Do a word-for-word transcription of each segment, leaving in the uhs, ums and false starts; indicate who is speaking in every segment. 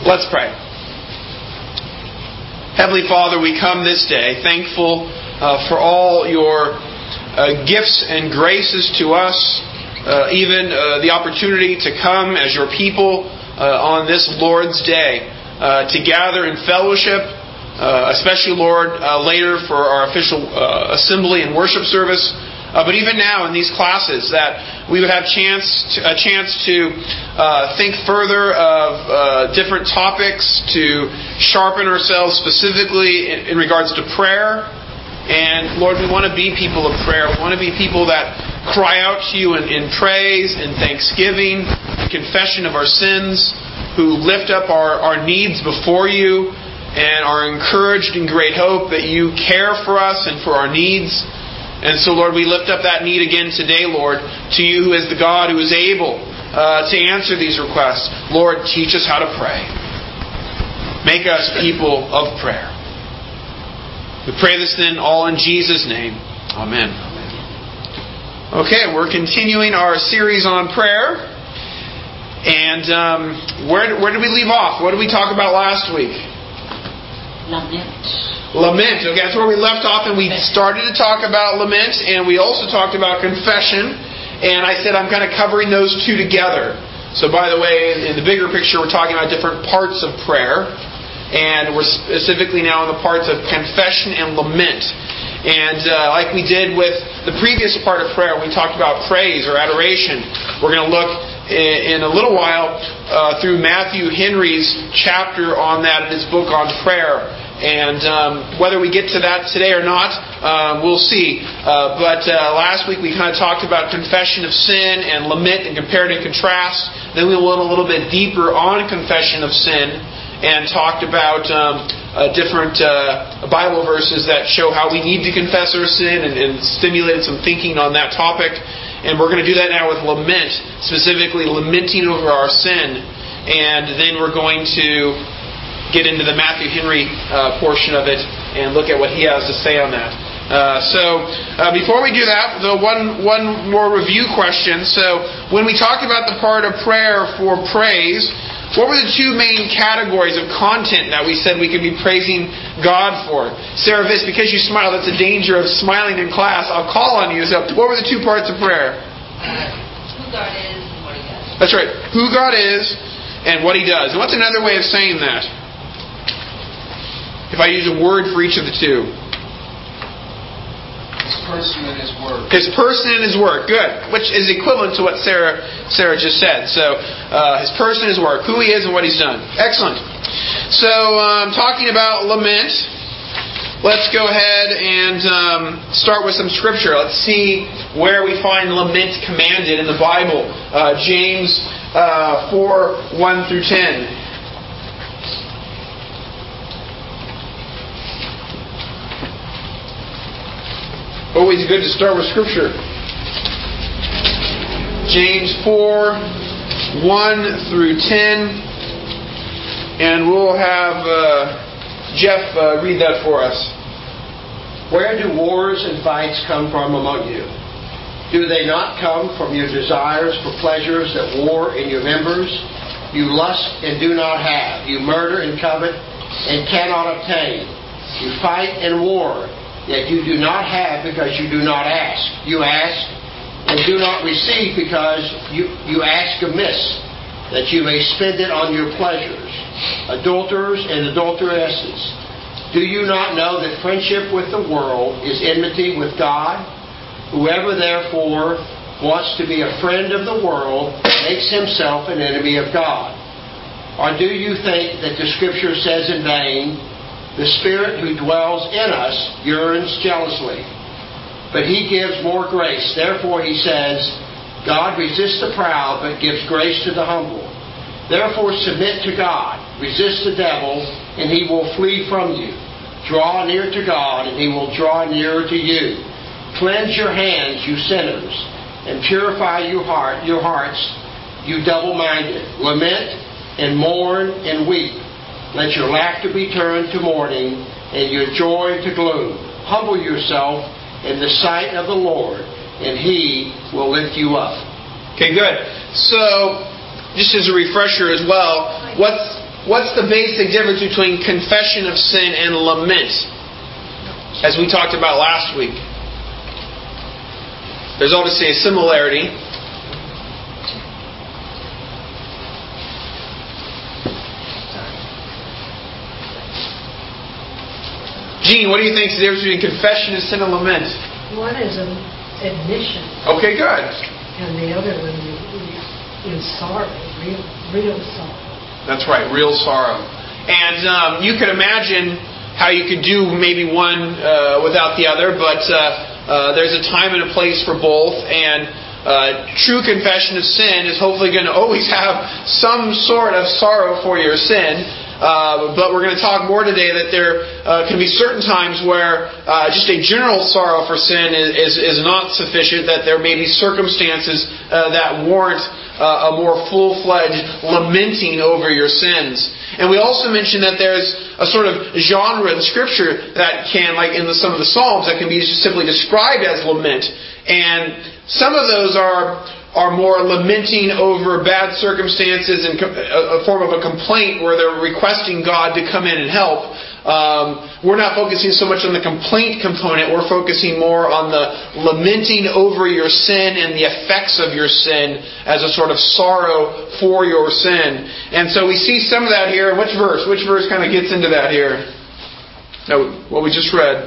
Speaker 1: Let's pray. Heavenly Father, we come this day thankful uh, for all your uh, gifts and graces to us, uh, even uh, the opportunity to come as your people uh, on this Lord's Day uh, to gather in fellowship, uh, especially, Lord, uh, later for our official uh, assembly and worship service. Uh, but even now in these classes, that we would have chance to, a chance to uh, think further of uh, different topics, to sharpen ourselves specifically in, in regards to prayer. And Lord, we want to be people of prayer. We want to be people that cry out to you in, in praise and thanksgiving, in confession of our sins, who lift up our, our needs before you and are encouraged in great hope that you care for us and for our needs. And so, Lord, we lift up that need again today, Lord, to you who is the God who is able uh, to answer these requests. Lord, teach us how to pray. Make us people of prayer. We pray this then all in Jesus' name. Amen. Okay, we're continuing our series on prayer. And um, where, where did we leave off? What did we talk about last week?
Speaker 2: Lament.
Speaker 1: Lament. Okay, that's where we left off, and we started to talk about lament, and we also talked about confession. And I said I'm kind of covering those two together. So, by the way, in, in the bigger picture, we're talking about different parts of prayer, and we're specifically now in the parts of confession and lament. And uh, like we did with the previous part of prayer, we talked about praise or adoration. We're going to look in, in a little while uh, through Matthew Henry's chapter on that in his book on prayer. And um, whether we get to that today or not, uh, we'll see. Uh, but uh, last week we kind of talked about confession of sin and lament and compared and contrast. Then we went a little bit deeper on confession of sin and talked about um, uh, different uh, Bible verses that show how we need to confess our sin and, and stimulated some thinking on that topic. And we're going to do that now with lament, specifically lamenting over our sin. And then we're going to get into the Matthew Henry uh, portion of it and look at what he has to say on that. Uh, so, uh, before we do that, the one one more review question. So, when we talked about the part of prayer for praise, what were the two main categories of content that we said we could be praising God for? Sarah Viss, because you smile, that's a danger of smiling in class. I'll call on you. So, what were the two parts of prayer?
Speaker 2: Uh, who God is and what He does.
Speaker 1: That's right. Who God is and what He does. And what's another way of saying that? If I use a word for each of the two.
Speaker 3: His person and His work.
Speaker 1: His person and His work. Good. Which is equivalent to what Sarah Sarah just said. So, uh, His person and His work. Who He is and what He's done. Excellent. So, um, talking about lament, let's go ahead and um, start with some scripture. Let's see where we find lament commanded in the Bible. Uh, James uh, four, one through ten. Always good to start with Scripture. James four, one through ten. And we'll have uh, Jeff uh, read that for us.
Speaker 4: Where do wars and fights come from among you? Do they not come from your desires for pleasures that war in your members? You lust and do not have. You murder and covet and cannot obtain. You fight and war, yet you do not have because you do not ask. You ask and do not receive because you, you ask amiss, that you may spend it on your pleasures. Adulterers and adulteresses, do you not know that friendship with the world is enmity with God? Whoever therefore wants to be a friend of the world makes himself an enemy of God. Or do you think that the Scripture says in vain, the Spirit who dwells in us yearns jealously, but He gives more grace. Therefore He says, God resists the proud, but gives grace to the humble. Therefore submit to God, resist the devil, and he will flee from you. Draw near to God, and He will draw nearer to you. Cleanse your hands, you sinners, and purify your heart, your hearts, you double-minded. Lament and mourn and weep. Let your laughter be turned to mourning, and your joy to gloom. Humble yourself in the sight of the Lord, and He will lift you up.
Speaker 1: Okay, good. So, just as a refresher as well, what's what's the basic difference between confession of sin and lament? As we talked about last week. There's obviously a similarity. Gene, what do you think is the difference between confession of sin and lament?
Speaker 3: One is an admission.
Speaker 1: Okay, good.
Speaker 3: And the other one is sorrow, real, real sorrow.
Speaker 1: That's right, real sorrow. And um, you could imagine how you could do maybe one uh, without the other, but uh, uh, there's a time and a place for both. And uh, true confession of sin is hopefully going to always have some sort of sorrow for your sin. Uh, but we're going to talk more today that there uh, can be certain times where uh, just a general sorrow for sin is, is, is not sufficient, that there may be circumstances uh, that warrant uh, a more full-fledged lamenting over your sins. And we also mentioned that there's a sort of genre in Scripture that can, like in the, some of the Psalms, that can be simply described as lament. And some of those are... are more lamenting over bad circumstances and a form of a complaint where they're requesting God to come in and help. Um, we're not focusing so much on the complaint component. We're focusing more on the lamenting over your sin and the effects of your sin as a sort of sorrow for your sin. And so we see some of that here. Which verse? Which verse kind of gets into that here? No, what we just read.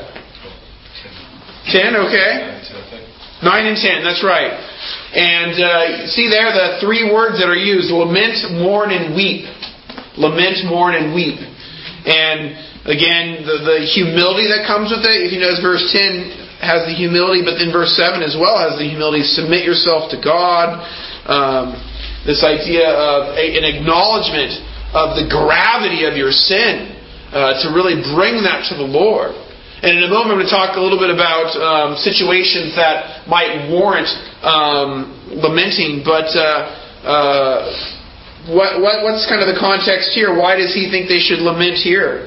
Speaker 1: Ten, okay. Nine and ten, that's right. And uh, see there the three words that are used: lament, mourn, and weep. Lament, mourn, and weep. And again, the, the humility that comes with it. If you notice, verse ten has the humility, but then verse seven as well has the humility. Submit yourself to God. Um, this idea of a, an acknowledgement of the gravity of your sin, uh, to really bring that to the Lord. And in a moment, I'm going to talk a little bit about um, situations that might warrant um, lamenting. But uh, uh, what, what, what's kind of the context here? Why does he think they should lament here?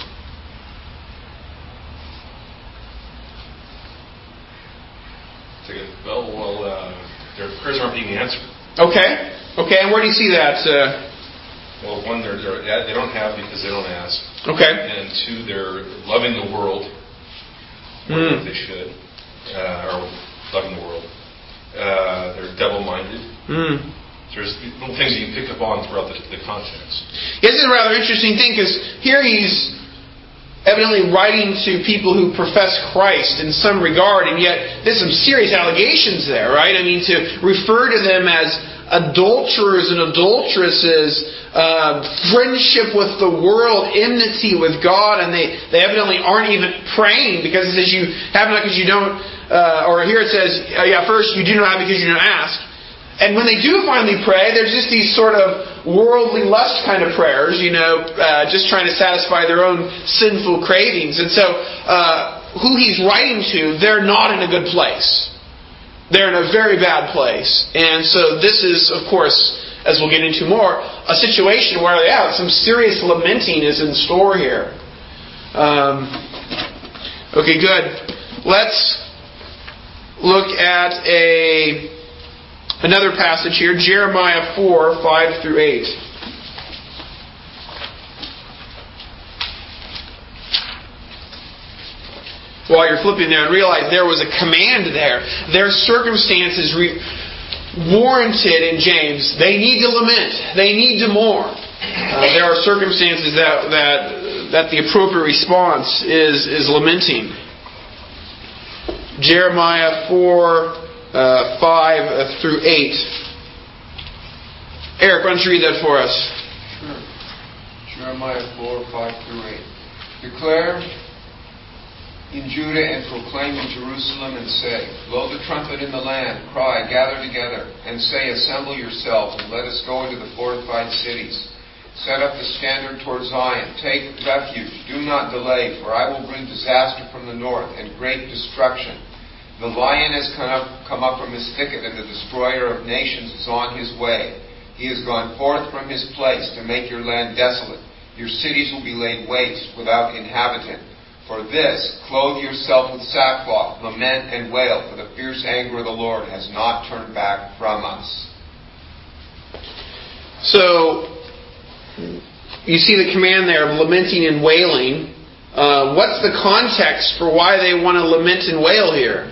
Speaker 5: Well, well, uh, their prayers aren't being answered.
Speaker 1: Okay. Okay. And where do you see that? Uh,
Speaker 5: well, one, they're, they're, they don't have because they don't ask.
Speaker 1: Okay.
Speaker 5: And two, they're loving the world. More
Speaker 1: Mm.
Speaker 5: than they should, uh, or loving the world. Uh, they're double-minded.
Speaker 1: Mm.
Speaker 5: There's little things that you pick up on throughout the, the context.
Speaker 1: This is a rather interesting thing, because here he's evidently writing to people who profess Christ in some regard, and yet there's some serious allegations there, right? I mean, to refer to them as adulterers and adulteresses, uh, friendship with the world, enmity with God, and they, they evidently aren't even praying, because it says you have not because you don't, uh, or here it says, uh, yeah, first you do not have because you don't ask. And when they do finally pray, there's just these sort of worldly lust kind of prayers, you know, uh, just trying to satisfy their own sinful cravings. And so, uh, who he's writing to, they're not in a good place. They're in a very bad place. And so this is, of course, as we'll get into more, a situation where, yeah, some serious lamenting is in store here. Um, okay, good. Let's look at a another passage here, Jeremiah four, five through eight. While you're flipping there, and realize there was a command there. Their circumstances re- warranted in James. They need to lament. They need to mourn. Uh, there are circumstances that that that the appropriate response is is lamenting. Jeremiah four, uh, five uh, through eight. Eric, why don't you read that for us?
Speaker 6: Sure. Jeremiah four, five through eight. Declare in Judah and proclaim in Jerusalem and say, blow the trumpet in the land, cry, gather together, and say, assemble yourselves and let us go into the fortified cities. Set up the standard toward Zion. Take refuge. Do not delay, for I will bring disaster from the north and great destruction. The lion has come up, come up from his thicket, and the destroyer of nations is on his way. He has gone forth from his place to make your land desolate. Your cities will be laid waste without inhabitant. For this, clothe yourself with sackcloth, lament and wail, for the fierce anger of the Lord has not turned back from us.
Speaker 1: So, you see the command there of lamenting and wailing. Uh, what's the context for why they want to lament and wail here?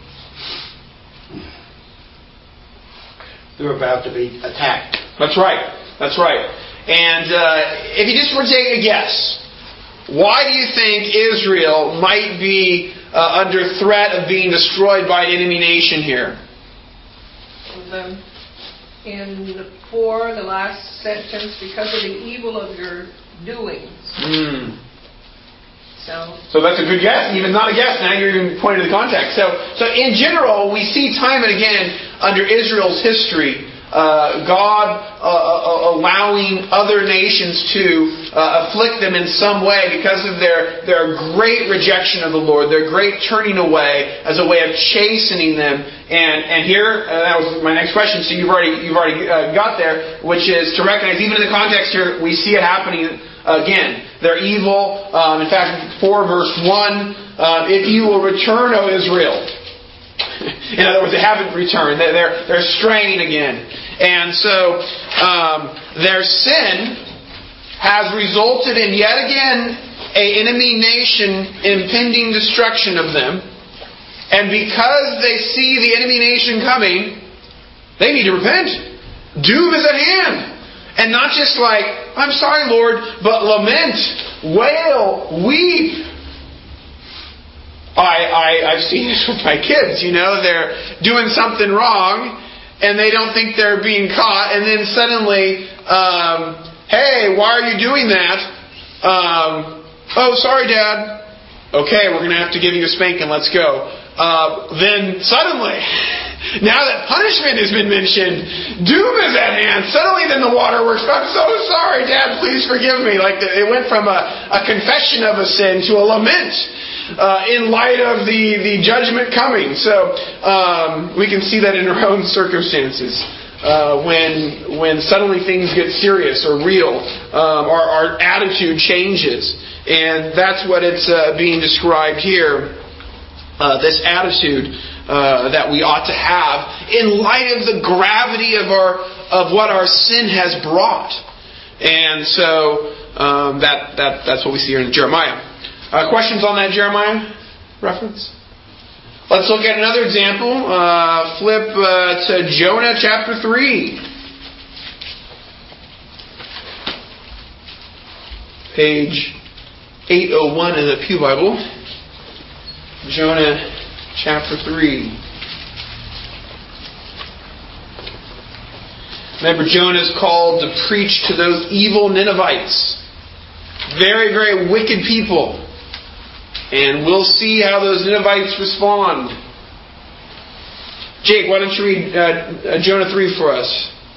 Speaker 4: They're about to be attacked.
Speaker 1: That's right. That's right. And uh, if you just were to take a guess, why do you think Israel might be uh, under threat of being destroyed by an enemy nation here?
Speaker 7: The, in the four, the last sentence, because of the evil of your doings.
Speaker 1: Mm.
Speaker 7: So,
Speaker 1: so that's a good guess. Even not a guess. Now you're even pointing to the context. So, so in general, we see time and again under Israel's history, uh, God uh, uh, allowing other nations to uh, afflict them in some way because of their their great rejection of the Lord, their great turning away as a way of chastening them. And and here, uh, that was my next question. So you've already you've already uh, got there, which is to recognize even in the context here, we see it happening again. They're evil. Um, in fact, four verse one, uh, if you will return, O Israel. In other words, they haven't returned. They're, they're, they're straying again. And so um, their sin has resulted in yet again an enemy nation impending destruction of them. And because they see the enemy nation coming, they need to repent. Doom is at hand. And not just like, I'm sorry, Lord, but lament, wail, weep. I, I, I've seen this with my kids, you know, they're doing something wrong and they don't think they're being caught, and then suddenly, um, hey, why are you doing that? Um, oh, sorry, Dad. Okay, we're going to have to give you a spanking, let's go. Uh, then suddenly, now that punishment has been mentioned, doom is at hand. Suddenly then the waterworks. I'm so sorry, Dad, please forgive me. Like it went from a, a confession of a sin to a lament. Uh, in light of the, the judgment coming. So um, we can see that in our own circumstances. Uh, when when suddenly things get serious or real, um, our, our attitude changes. And that's what it's uh, being described here. Uh, this attitude uh, that we ought to have in light of the gravity of our of what our sin has brought. And so um, that that that's what we see here in Jeremiah. Uh, questions on that Jeremiah reference? Let's look at another example. Uh, flip uh, to Jonah chapter three. Page eight oh one in the Pew Bible. Jonah chapter three. Remember, Jonah is called to preach to those evil Ninevites. Very, very wicked people. And we'll see how those Ninevites respond. Jake, why don't you read uh, Jonah three for us?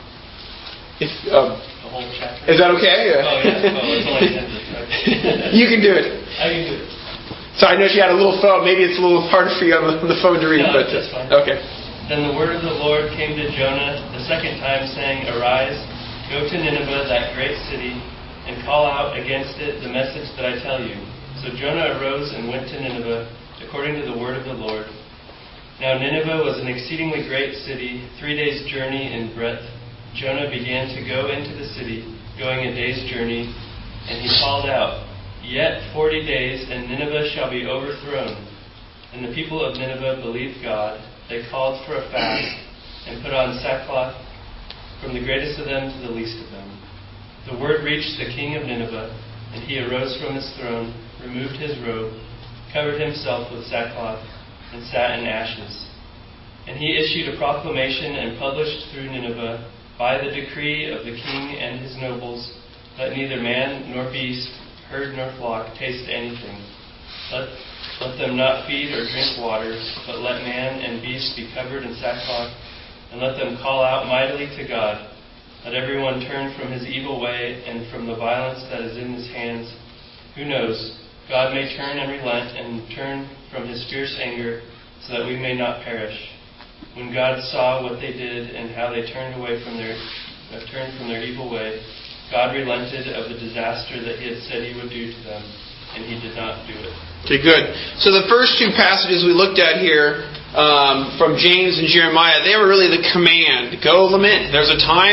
Speaker 1: If, um,
Speaker 8: the whole chapter?
Speaker 1: Is that okay?
Speaker 8: Oh, yeah. Oh, it's only ten minutes.
Speaker 1: You can do it.
Speaker 8: I can do it.
Speaker 1: So I know she had a little phone. Maybe it's a little hard for you on the phone to read.
Speaker 8: No,
Speaker 1: but
Speaker 8: that's fine.
Speaker 1: Okay.
Speaker 8: Then the word of the Lord came to Jonah the second time, saying, Arise, go to Nineveh, that great city, and call out against it the message that I tell you. So Jonah arose and went to Nineveh, according to the word of the Lord. Now Nineveh was an exceedingly great city, three days' journey in breadth. Jonah began to go into the city, going a day's journey, and he called out, Yet forty days, and Nineveh shall be overthrown. And the people of Nineveh believed God. They called for a fast, and put on sackcloth, from the greatest of them to the least of them. The word reached the king of Nineveh, and he arose from his throne, removed his robe, covered himself with sackcloth, and sat in ashes. And he issued a proclamation and published through Nineveh, by the decree of the king and his nobles, let neither man nor beast, herd nor flock, taste anything. Let, let them not feed or drink water, but let man and beast be covered in sackcloth, and let them call out mightily to God. Let everyone turn from his evil way and from the violence that is in his hands. Who knows? God may turn and relent and turn from his fierce anger, so that we may not perish. When God saw what they did and how they turned away from their uh, turned from their evil way, God relented of the disaster that he had said he would do to them, and he did not do it.
Speaker 1: Okay, good. So the first two passages we looked at here um, from James and Jeremiah, they were really the command. Go lament. There's a time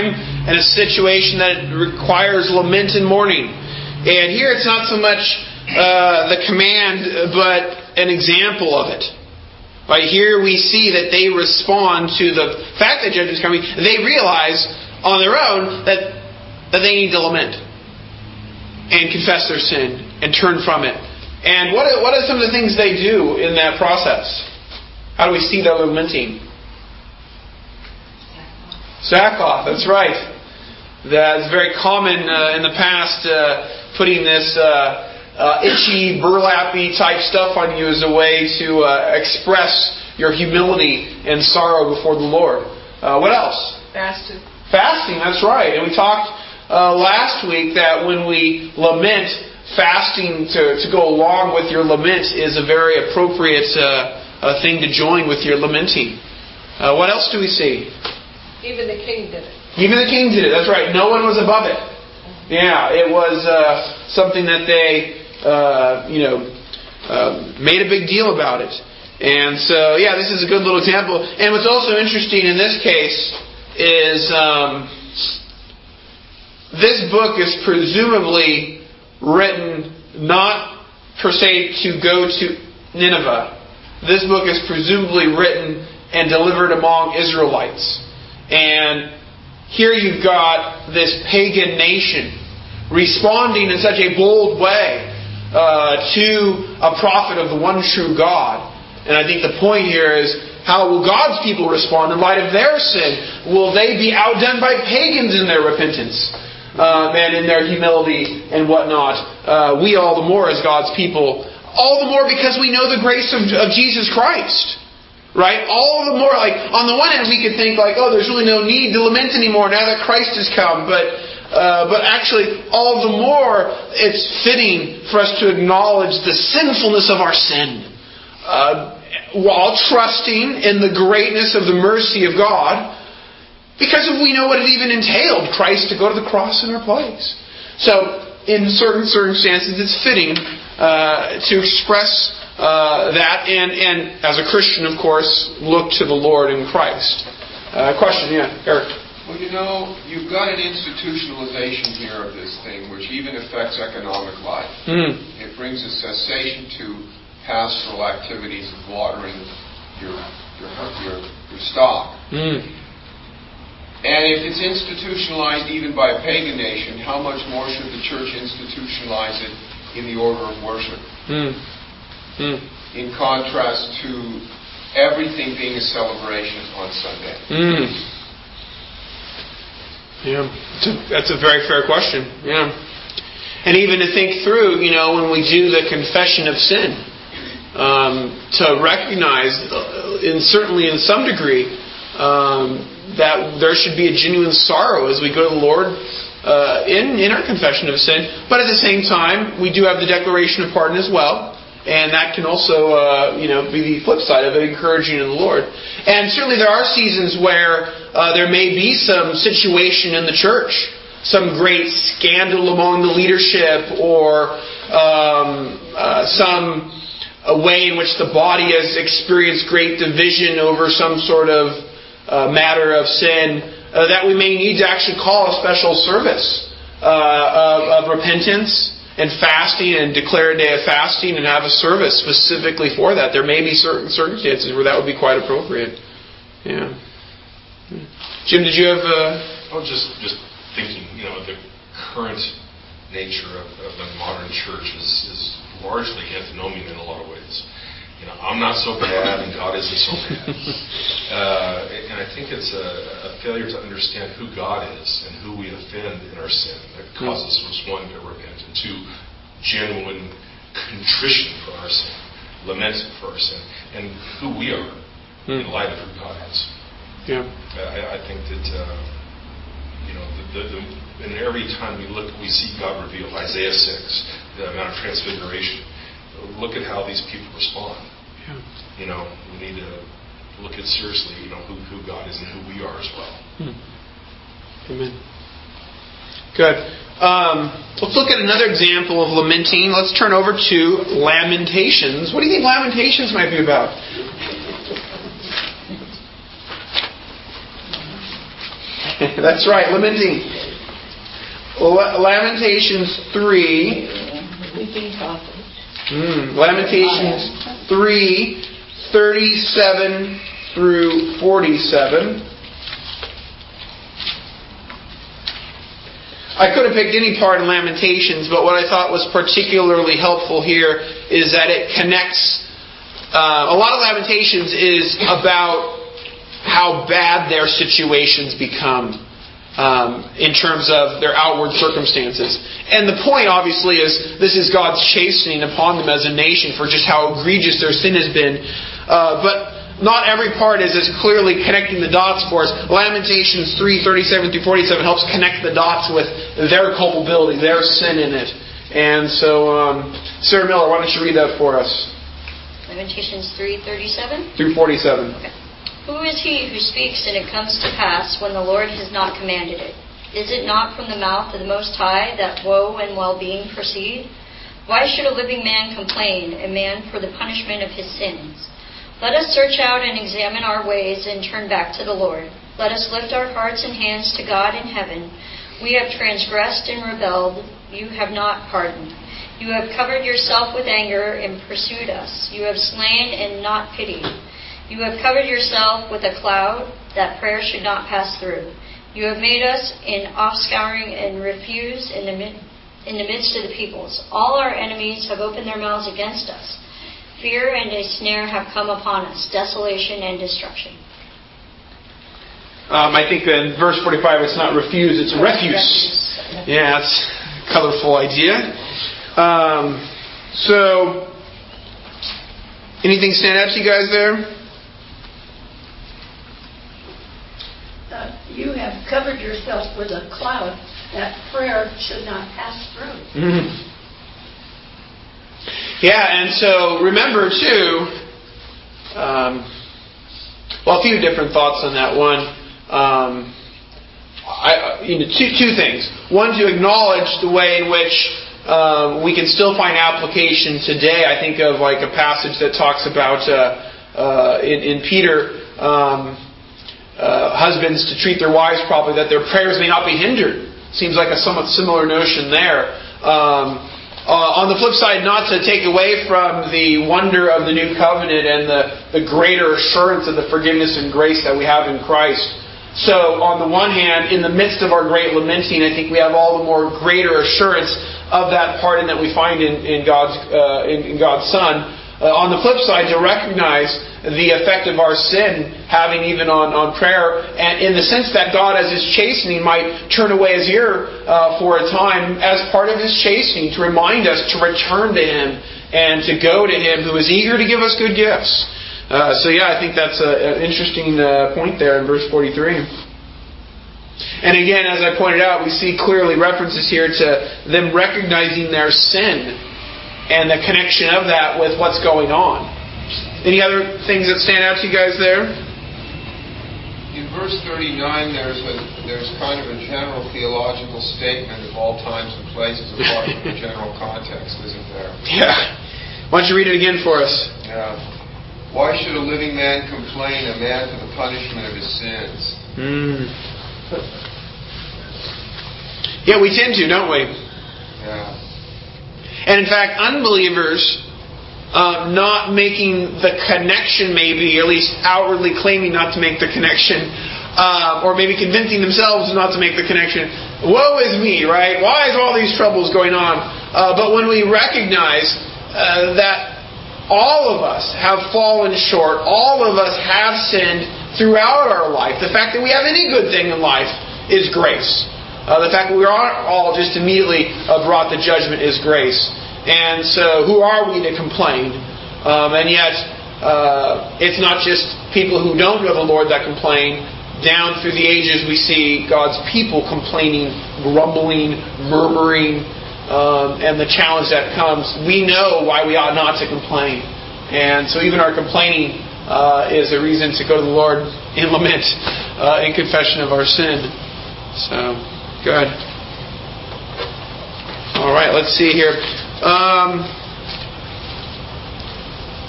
Speaker 1: and a situation that requires lament and mourning. And here it's not so much uh, the command, but an example of it. Right here we see that they respond to the fact that judgment is coming. They realize on their own that, that they need to lament and confess their sin and turn from it. And what are, what are some of the things they do in that process? How do we see their lamenting? Sackcloth, that's right. That's very common uh, in the past, uh, putting this uh, uh, itchy, burlappy type stuff on you as a way to uh, express your humility and sorrow before the Lord. Uh, what else?
Speaker 7: Fasting.
Speaker 1: Fasting, that's right. And we talked uh, last week that when we lament, fasting to, to go along with your lament is a very appropriate uh, uh, thing to join with your lamenting. Uh, what else do we see?
Speaker 7: Even the king did it.
Speaker 1: Even the king did it. That's right. No one was above it. Yeah, it was uh, something that they, uh, you know, uh, made a big deal about it. And so, yeah, this is a good little example. And what's also interesting in this case is um, this book is presumably written not per se to go to Nineveh. This book is presumably written and delivered among Israelites. And here you've got this pagan nation responding in such a bold way uh, to a prophet of the one true God. And I think the point here is, how will God's people respond in light of their sin? Will they be outdone by pagans in their repentance uh, and in their humility and whatnot? Uh, we all the more as God's people, all the more because we know the grace of, of Jesus Christ. Right? All the more, like, on the one hand we could think like, oh, there's really no need to lament anymore now that Christ has come. But uh, but actually, all the more it's fitting for us to acknowledge the sinfulness of our sin. Uh, while trusting in the greatness of the mercy of God, because we know what it even entailed, Christ to go to the cross in our place. So, in certain circumstances, it's fitting uh, to express Uh, that, and, and as a Christian, of course, look to the Lord in Christ. Uh, question, yeah, Eric.
Speaker 6: Well, you know, you've got an institutionalization here of this thing, which even affects economic life.
Speaker 1: Mm.
Speaker 6: It brings a cessation to pastoral activities of watering your your your, your stock.
Speaker 1: Mm.
Speaker 6: And if it's institutionalized even by a pagan nation, how much more should the church institutionalize it in the order of worship?
Speaker 1: Mm. Mm.
Speaker 6: In contrast to everything being a celebration on Sunday.
Speaker 1: Mm. Yeah, that's a, that's a very fair question. Yeah, and even to think through, you know, when we do the confession of sin, um, to recognize, uh, in certainly in some degree, um, that there should be a genuine sorrow as we go to the Lord uh, in in our confession of sin. But at the same time, we do have the declaration of pardon as well. And that can also, uh, you know, be the flip side of it, encouraging in the Lord. And certainly there are seasons where uh, there may be some situation in the church, some great scandal among the leadership, or um, uh, some a way in which the body has experienced great division over some sort of uh, matter of sin, uh, that we may need to actually call a special service uh, of, of repentance and fasting, and declare a day of fasting, and have a service specifically for that. There may be certain circumstances where that would be quite appropriate. Yeah. Jim, did you have? Uh...
Speaker 5: I was just just thinking. You know, the current nature of, of the modern church is, is largely antinomian in a lot of ways. You know, I'm not so bad, and God isn't so bad. uh, and I think it's a, a failure to understand who God is and who we offend in our sin that causes us, one, to repent, and two, genuine contrition for our sin, lament for our sin, and who we are mm. in light of who God is.
Speaker 1: Yeah,
Speaker 5: I, I think that uh, you know, the, the, the, and every time we look, we see God reveal Isaiah six, the Mount of Transfiguration. Look at how these people respond.
Speaker 1: Yeah.
Speaker 5: You know, we need to look at seriously, you know, who, who God is and who we are as well.
Speaker 1: Hmm. Amen. Good. Um, let's look at another example of lamenting. Let's turn over to Lamentations. What do you think Lamentations might be about? That's right, lamenting. Lamentations three.
Speaker 3: Weeping prophet.
Speaker 1: Mm, Lamentations three, thirty-seven through forty-seven. I could have picked any part in Lamentations, but what I thought was particularly helpful here is that it connects. Uh, a lot of Lamentations is about how bad their situations become. Um, in terms of their outward circumstances. And the point, obviously, is this is God's chastening upon them as a nation for just how egregious their sin has been. Uh, but not every part is as clearly connecting the dots for us. Lamentations three, thirty-seven through forty-seven helps connect the dots with their culpability, their sin in it. And so, um, Sarah Miller, why don't you read that for us?
Speaker 9: Lamentations three, thirty-seven?
Speaker 1: Through forty-seven.
Speaker 9: Okay. Who is he who speaks and it comes to pass when the Lord has not commanded it? Is it not from the mouth of the Most High that woe and well-being proceed? Why should a living man complain, a man for the punishment of his sins? Let us search out and examine our ways and turn back to the Lord. Let us lift our hearts and hands to God in heaven. We have transgressed and rebelled. You have not pardoned. You have covered yourself with anger and pursued us. You have slain and not pitied. You have covered yourself with a cloud that prayer should not pass through. You have made us in offscouring and refuse in the, mid- in the midst of the peoples. All our enemies have opened their mouths against us. Fear and a snare have come upon us, desolation and destruction.
Speaker 1: Um, I think in verse forty-five it's not refuse, it's refuse. refuse. Yeah, it's a colorful idea. Um, so, anything stand out to you guys there?
Speaker 10: Uh, you have covered yourself with a cloud that prayer should not pass through.
Speaker 1: Mm-hmm. Yeah, and so remember too, um, well, a few different thoughts on that. One, um, I, you know, two, two things. One, to acknowledge the way in which um, we can still find application today. I think of like a passage that talks about uh, uh, in, in Peter. Um, Uh, husbands to treat their wives properly, that their prayers may not be hindered. Seems like a somewhat similar notion there. Um, uh, on the flip side, not to take away from the wonder of the new covenant and the, the greater assurance of the forgiveness and grace that we have in Christ. So, on the one hand, in the midst of our great lamenting, I think we have all the more greater assurance of that pardon that we find in, in God's uh, in, in God's Son. Uh, on the flip side, to recognize the effect of our sin having even on, on prayer, and in the sense that God, as His chastening, might turn away His ear uh, for a time as part of His chastening, to remind us to return to Him and to go to Him who is eager to give us good gifts. Uh, so yeah, I think that's a, an interesting uh, point there in verse forty-three. And again, as I pointed out, we see clearly references here to them recognizing their sin and the connection of that with what's going on. Any other things that stand out to you guys there?
Speaker 6: In verse thirty-nine, there's a there's kind of a general theological statement of all times and places apart from the general context, isn't there?
Speaker 1: Yeah. Why don't you read it again for us?
Speaker 6: Yeah. Why should a living man complain, a man for the punishment of his sins?
Speaker 1: Mm. Yeah, we tend to, don't we?
Speaker 6: Yeah.
Speaker 1: And in fact, unbelievers uh, not making the connection, maybe, or at least outwardly claiming not to make the connection, uh, or maybe convincing themselves not to make the connection. Woe is me, right? Why is all these troubles going on? Uh, but when we recognize uh, that all of us have fallen short, all of us have sinned throughout our life, the fact that we have any good thing in life is grace. Uh, the fact that we aren't all just immediately uh, brought to judgment is grace. And so who are we to complain? Um, and yet, uh, it's not just people who don't know the Lord that complain. Down through the ages we see God's people complaining, grumbling, murmuring, um, and the challenge that comes. We know why we ought not to complain. And so even our complaining uh, is a reason to go to the Lord in lament, uh, in confession of our sin. So... Good. All right, let's see here. Um,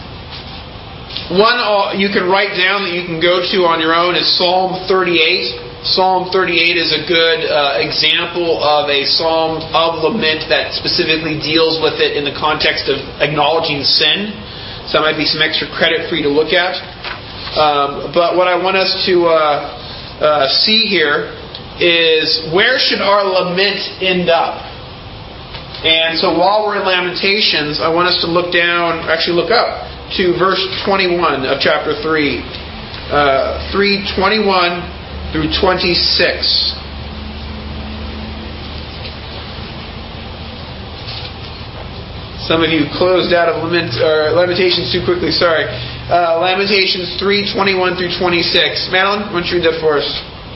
Speaker 1: one you can write down that you can go to on your own is Psalm thirty-eight. Psalm thirty-eight is a good uh, example of a psalm of lament that specifically deals with it in the context of acknowledging sin. So that might be some extra credit for you to look at. Um, but what I want us to uh, uh, see here is, where should our lament end up? And so while we're in Lamentations, I want us to look down, actually look up to verse twenty-one of chapter three. Uh, three twenty-one through twenty-six. Some of you closed out of Lament, or Lamentations too quickly, sorry. Uh, Lamentations three twenty-one through twenty-six. Madeline, why don't you read that for us?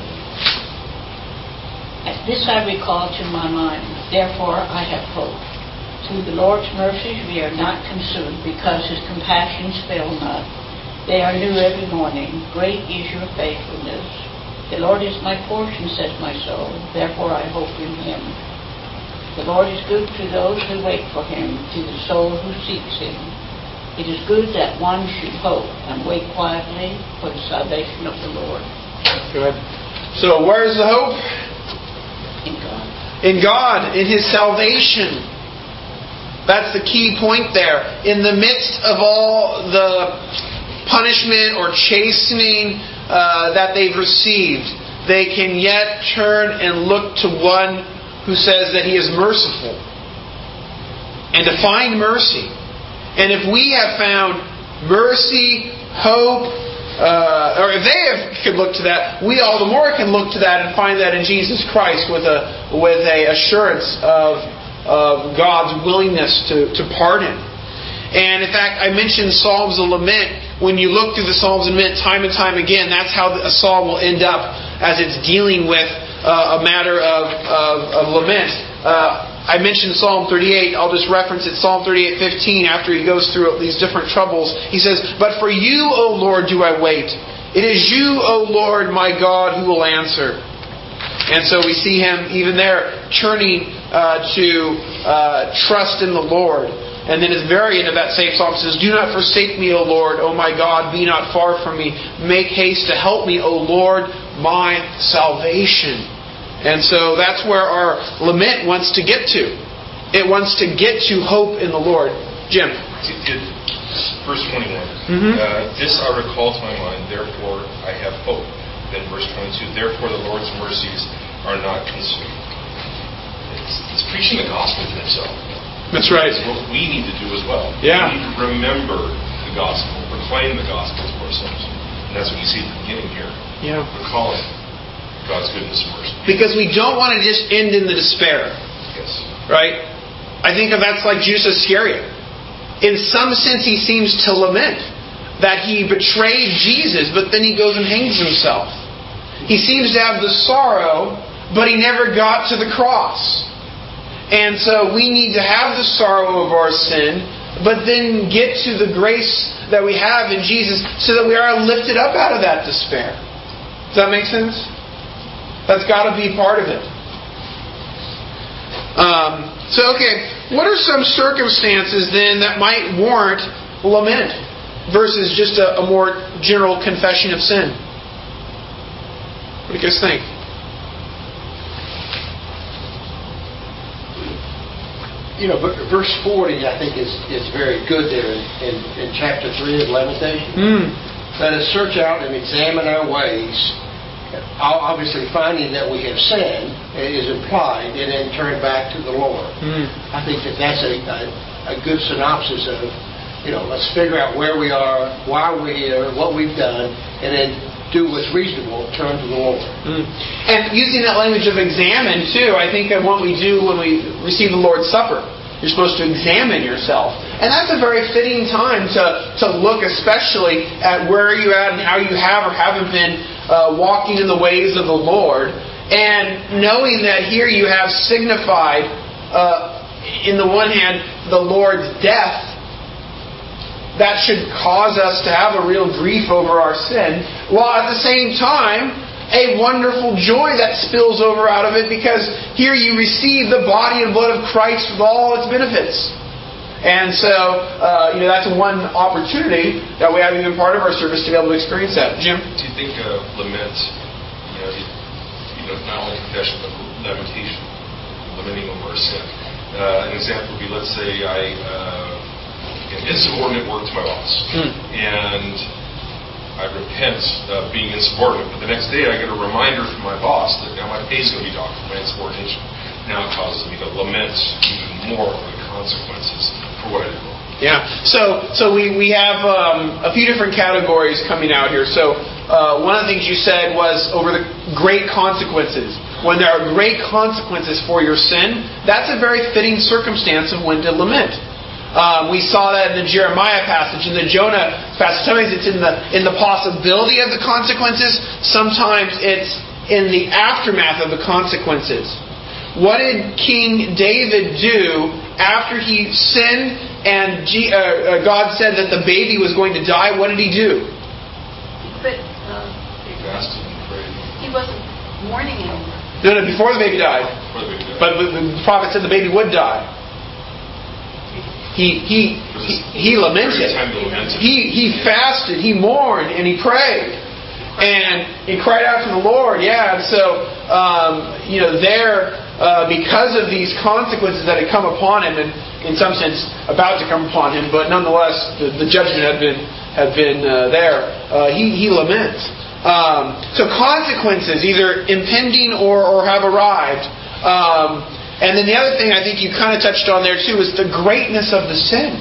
Speaker 11: At this I recall to my mind, therefore I have hope. Through the Lord's mercies we are not consumed, because His compassions fail not. They are new every morning. Great is your faithfulness. The Lord is my portion, says my soul. Therefore I hope in Him. The Lord is good to those who wait for Him, to the soul who seeks Him. It is good that one should hope and wait quietly for the salvation of the Lord.
Speaker 1: Good. So where's the hope?
Speaker 11: In God.
Speaker 1: In God, in His salvation. That's the key point there. In the midst of all the punishment or chastening uh, that they've received, they can yet turn and look to one who says that He is merciful, and to find mercy. And if we have found mercy, hope, uh, or if they have, could look to that, we all the more can look to that and find that in Jesus Christ with a with a assurance of of God's willingness to, to pardon. And in fact, I mentioned Psalms of Lament. When you look through the Psalms of Lament time and time again, that's how a psalm will end up as it's dealing with uh, a matter of, of, of lament. Uh, I mentioned Psalm thirty-eight. I'll just reference it. Psalm thirty-eight fifteen, after he goes through these different troubles, he says, "But for you, O Lord, do I wait. It is you, O Lord, my God, who will answer." And so we see him even there turning uh, to uh, trust in the Lord. And then his variant of that same psalm says, "Do not forsake me, O Lord, O my God, be not far from me. Make haste to help me, O Lord, my salvation." And so that's where our lament wants to get to. It wants to get to hope in the Lord. Jim.
Speaker 5: Verse twenty-one.
Speaker 1: Mm-hmm.
Speaker 5: Uh, this I recall to my mind, therefore I have hope. Then verse twenty-two, therefore the Lord's mercies are not consumed. It's, it's preaching the gospel to himself.
Speaker 1: That's right.
Speaker 5: It's what we need to do as well.
Speaker 1: Yeah.
Speaker 5: We need to remember the gospel, proclaim the gospel to ourselves. And that's what you see at the beginning here.
Speaker 1: Yeah.
Speaker 5: Recalling God's goodness and mercy.
Speaker 1: Because we don't want to just end in the despair.
Speaker 5: Yes.
Speaker 1: Right? I think of that's like Judas Iscariot. In some sense, he seems to lament that he betrayed Jesus, but then he goes and hangs himself. He seems to have the sorrow, but he never got to the cross. And so we need to have the sorrow of our sin, but then get to the grace that we have in Jesus so that we are lifted up out of that despair. Does that make sense? That's got to be part of it. Um, so, okay, what are some circumstances then that might warrant lament versus just a, a more general confession of sin? What do you guys think?
Speaker 4: You know, verse forty, I think, is, is very good there in, in, in chapter three of Lamentations.
Speaker 1: Mm.
Speaker 4: Let us search out and examine our ways, obviously finding that we have sinned is implied, and then turn back to the Lord.
Speaker 1: Mm.
Speaker 4: I think that that's a, a, a good synopsis of, you know, let's figure out where we are, why we're here, what we've done, and then do what's reasonable, turn to the Lord.
Speaker 1: Mm. And using that language of examine, too, I think of what we do when we receive the Lord's Supper. You're supposed to examine yourself. And that's a very fitting time to, to look especially at where you're at and how you have or haven't been uh, walking in the ways of the Lord. And knowing that here you have signified, uh, in the one hand, the Lord's death, that should cause us to have a real grief over our sin, while at the same time, a wonderful joy that spills over out of it, because here you receive the body and blood of Christ with all its benefits. And so, uh, you know, that's one opportunity that we have even part of our service to be able to experience that. Jim?
Speaker 5: Do you think uh, lament, you know, not only confession, but lamentation, lamenting over a sin. Uh, an example would be, let's say I uh, am insubordinate work to my boss, hmm. and I repent of being insubordinate, but the next day I get a reminder from my boss that now my pay is going to be docked for my insubordination. Now it causes me to lament even more of the consequences for what I did wrong.
Speaker 1: Yeah. So so we, we have um, a few different categories coming out here. So uh, one of the things you said was over the great consequences. When there are great consequences for your sin, that's a very fitting circumstance of when to lament. Um, we saw that in the Jeremiah passage, in the Jonah passage. Sometimes it's in the in the possibility of the consequences. Sometimes it's in the aftermath of the consequences. What did King David do after he sinned and G, uh, uh, God said that the baby was going to die? What did he do?
Speaker 10: He quit. Uh,
Speaker 5: he fasted and prayed.
Speaker 10: He wasn't mourning anymore.
Speaker 1: No, no, before the baby died.
Speaker 5: Before the baby died.
Speaker 1: But the prophet said the baby would die. He he he, he lamented. He he fasted. He mourned and he prayed, and he cried out to the Lord. Yeah, and so um, you know there uh, because of these consequences that had come upon him, and in some sense about to come upon him, but nonetheless the, the judgment had been had been uh, there. Uh, he he laments. Um, so consequences either impending or or have arrived. Um, And then the other thing I think you kind of touched on there too is the greatness of the sin.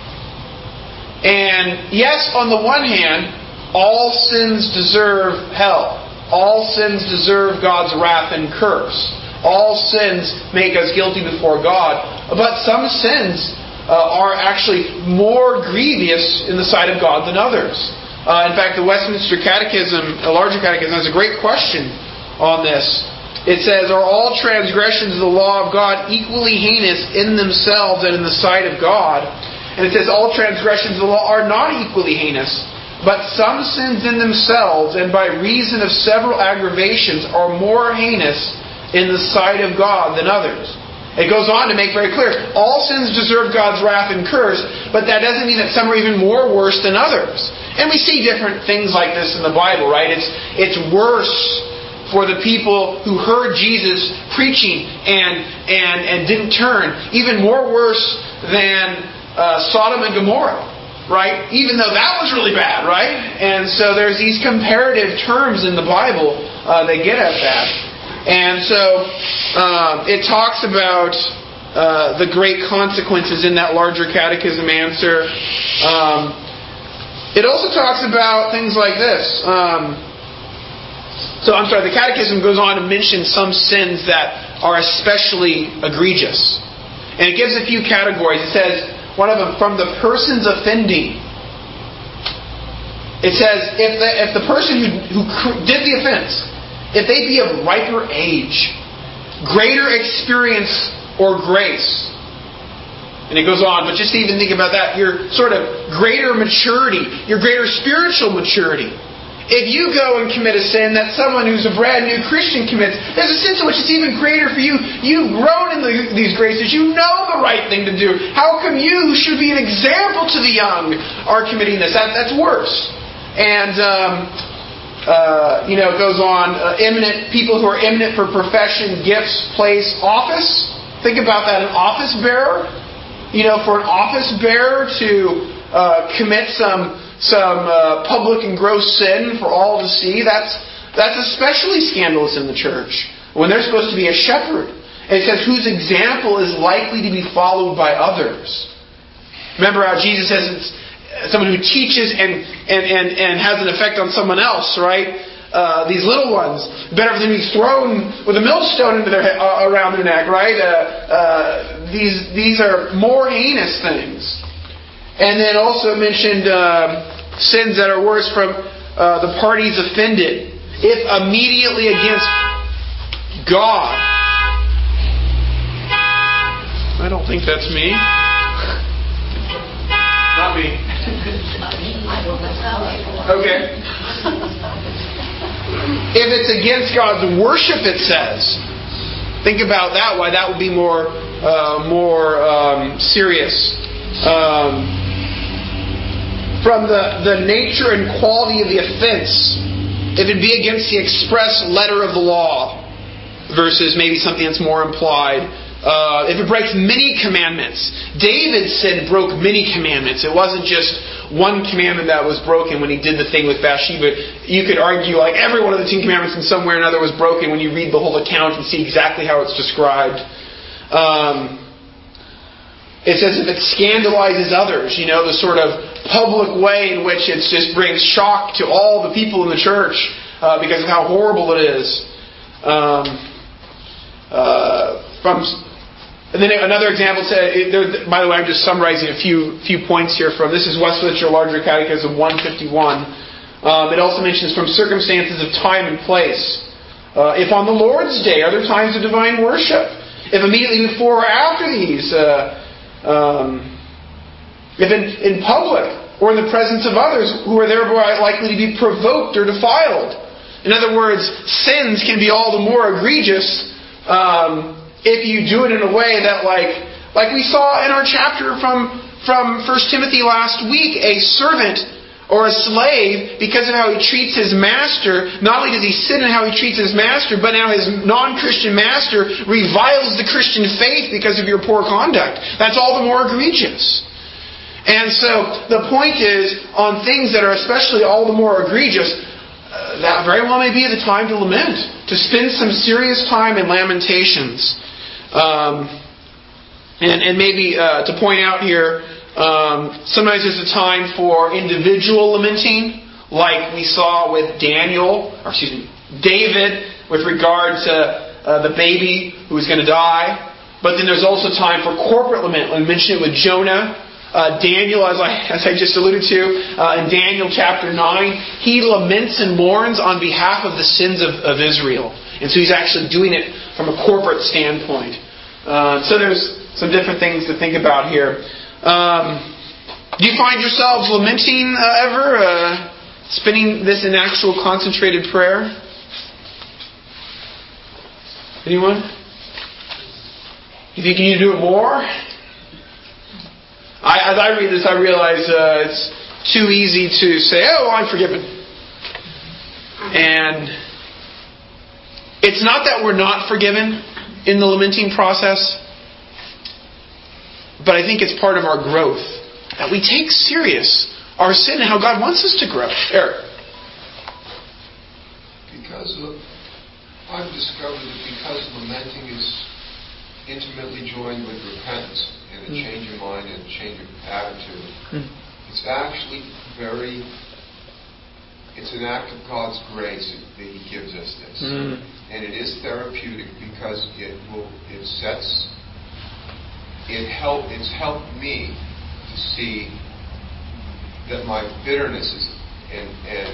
Speaker 1: And yes, on the one hand, all sins deserve hell. All sins deserve God's wrath and curse. All sins make us guilty before God. But some sins uh, are actually more grievous in the sight of God than others. Uh, in fact, the Westminster Catechism, a larger catechism, has a great question on this. It says, are all transgressions of the law of God equally heinous in themselves and in the sight of God? And it says, all transgressions of the law are not equally heinous, but some sins in themselves and by reason of several aggravations are more heinous in the sight of God than others. It goes on to make very clear, all sins deserve God's wrath and curse, but that doesn't mean that some are even more worse than others. And we see different things like this in the Bible, right? It's it's worse for the people who heard Jesus preaching and and, and didn't turn. Even more worse than uh, Sodom and Gomorrah, right? Even though that was really bad, right? And so there's these comparative terms in the Bible uh, that get at that. And so um, it talks about uh, the great consequences in that larger catechism answer. Um, it also talks about things like this. Um, So, I'm sorry, the Catechism goes on to mention some sins that are especially egregious. And it gives a few categories. It says, one of them, from the persons offending. It says, if the, if the person who, who did the offense, if they be of riper age, greater experience or grace. And it goes on, but just to even think about that, your sort of greater maturity, your greater spiritual maturity. If you go and commit a sin that someone who's a brand new Christian commits, there's a sense in which it's even greater for you. You've grown in the, these graces. You know the right thing to do. How come you, who should be an example to the young, are committing this? That, that's worse. And, um, uh, you know, it goes on. Uh, eminent people who are eminent for profession, gifts, place, office. Think about that. An office bearer. You know, for an office bearer to uh, commit some... some uh, public and gross sin for all to see, that's that's especially scandalous in the church when they're supposed to be a shepherd. And it says whose example is likely to be followed by others. Remember how Jesus says it's someone who teaches and and, and, and has an effect on someone else, right? Uh, these little ones, better for them to be thrown with a millstone into their head, uh, around their neck, right? Uh, uh, these these are more heinous things. And then also mentioned uh, sins that are worse from uh, the parties offended. If immediately against God. I don't think that's me. Not me. Okay. If it's against God's worship, it says. Think about that. Why that would be more, uh, more um, serious. Um, From the, the nature and quality of the offense, if it be against the express letter of the law. versus maybe something that's more implied. Uh, if it breaks many commandments. David's sin broke many commandments. It wasn't just one commandment that was broken when he did the thing with Bathsheba. You could argue like every one of the Ten Commandments in some way or another was broken when you read the whole account and see exactly how it's described. Um, it's as if it scandalizes others, you know, the sort of public way in which it just brings shock to all the people in the church uh, because of how horrible it is. Um, uh, from And then another example, by the way, I'm just summarizing a few few points here from, this is Westminster Larger Catechism one fifty-one. Um, it also mentions from circumstances of time and place. Uh, if on the Lord's Day, other times of divine worship. If immediately before or after these. Uh, um, if in, in public or in the presence of others who are thereby likely to be provoked or defiled. In other words, sins can be all the more egregious Um, if you do it in a way that, like, like we saw in our chapter from from First Timothy last week, a servant or a slave, because of how he treats his master, not only does he sin in how he treats his master, but now his non-Christian master reviles the Christian faith because of your poor conduct. That's all the more egregious. And so the point is, on things that are especially all the more egregious, uh, that very well may be the time to lament, to spend some serious time in lamentations. Um, and, and maybe uh, to point out here, um, sometimes there's a time for individual lamenting, like we saw with Daniel, or excuse me, David, with regard to uh, the baby who was going to die. But then there's also time for corporate lament. We mentioned it with Jonah. Uh, Daniel, as I, as I just alluded to, uh, in Daniel chapter nine, he laments and mourns on behalf of the sins of, of Israel. And so he's actually doing it from a corporate standpoint. Uh, so there's some different things to think about here. Um, do you find yourselves lamenting uh, ever? Uh, spending this in actual concentrated prayer? Anyone? You think you need to do it more? I, as I read this, I realize uh, it's too easy to say, oh, I'm forgiven. And it's not that we're not forgiven in the lamenting process, but I think it's part of our growth, that we take serious our sin and how God wants us to grow. Eric?
Speaker 6: Because of, I've discovered that because lamenting is intimately joined with repentance and a mm. change of mind and a change of attitude, mm. it's actually very, it's an act of God's grace that He gives us this. Mm. And it is therapeutic because it will, it sets, it help, it's helped me to see that my bitterness is and and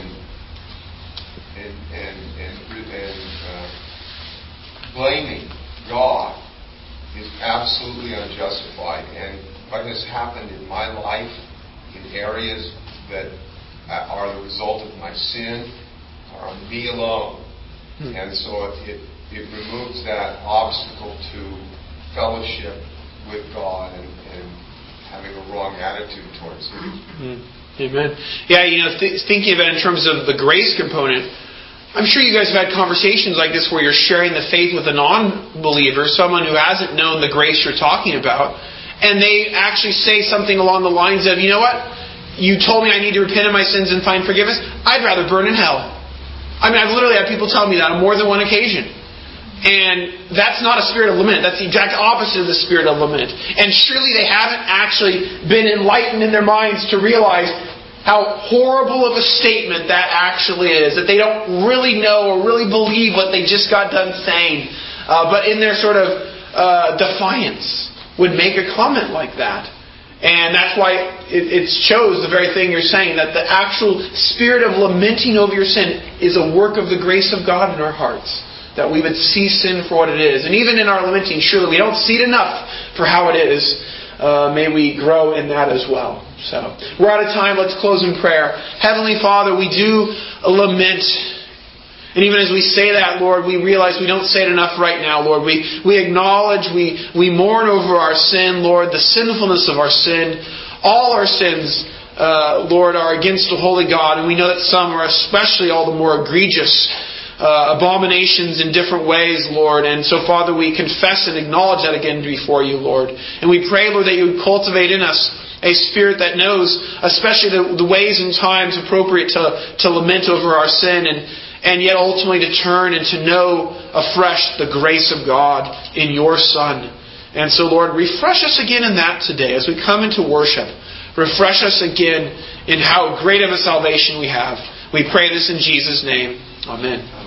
Speaker 6: and and and, and uh, blaming God is absolutely unjustified. And what has happened in my life in areas that are the result of my sin are on me alone. Hmm. And so it, it removes that obstacle to fellowship with God and, and having a wrong attitude towards Him.
Speaker 1: Hmm. Amen. Yeah, you know, th- thinking of it in terms of the grace component, I'm sure you guys have had conversations like this where you're sharing the faith with a non-believer, someone who hasn't known the grace you're talking about, and they actually say something along the lines of, you know what? You told me I need to repent of my sins and find forgiveness. I'd rather burn in hell. I mean, I've literally had people tell me that on more than one occasion. And that's not a spirit of lament. That's the exact opposite of the spirit of lament. And surely they haven't actually been enlightened in their minds to realize how horrible of a statement that actually is. That they don't really know or really believe what they just got done saying. Uh, but in their sort of uh, defiance would make a comment like that. And that's why it, it shows the very thing you're saying, that the actual spirit of lamenting over your sin is a work of the grace of God in our hearts. That we would see sin for what it is. And even in our lamenting, surely we don't see it enough for how it is. Uh, may we grow in that as well. So, we're out of time. Let's close in prayer. Heavenly Father, we do lament. And even as we say that, Lord, we realize we don't say it enough right now, Lord. We we acknowledge, we, we mourn over our sin, Lord, the sinfulness of our sin. All our sins, uh, Lord, are against the holy God. And we know that some are especially all the more egregious. uh, abominations in different ways, Lord. And so, Father, we confess and acknowledge that again before you, Lord. And we pray, Lord, that you would cultivate in us a spirit that knows, especially the, the ways and times appropriate to, to lament over our sin, and, and yet ultimately to turn and to know afresh the grace of God in your Son. And so, Lord, refresh us again in that today as we come into worship. Refresh us again in how great of a salvation we have. We pray this in Jesus' name. Amen.